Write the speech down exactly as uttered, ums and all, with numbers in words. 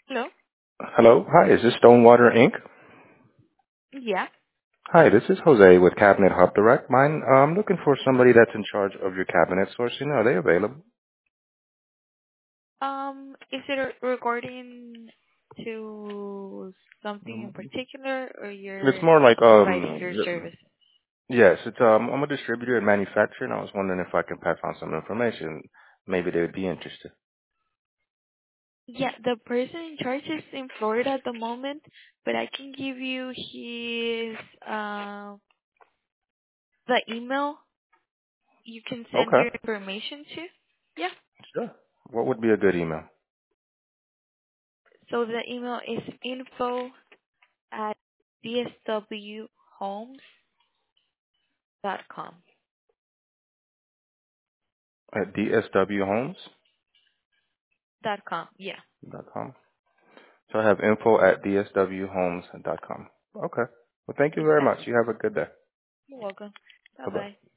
Hello? Hello. Hi, is this Stonewater Incorporated? Yeah. Hi, this is Jose with Cabinet Hub Direct. Mine, uh, I'm looking for somebody that's in charge of your cabinet sourcing. Are they available? Um, is it regarding to something in Mm, particular, or It's you're more like, providing um, your service? yes, it's, um, I'm a distributor and manufacturer, and I was wondering if I can pass on some information. Maybe they would be interested. Yeah, the person in charge is in Florida at the moment, but I can give you his uh the email you can send Okay. your information to. Yeah. Sure. What would be a good email? So the email is info at d s w homes dot com. At d s w homes Dot com. Yeah. dot com. So I have info at d s w homes dot com. Okay. Well, thank you very much. Exactly. You have a good day. You're welcome. Bye Bye-bye. bye.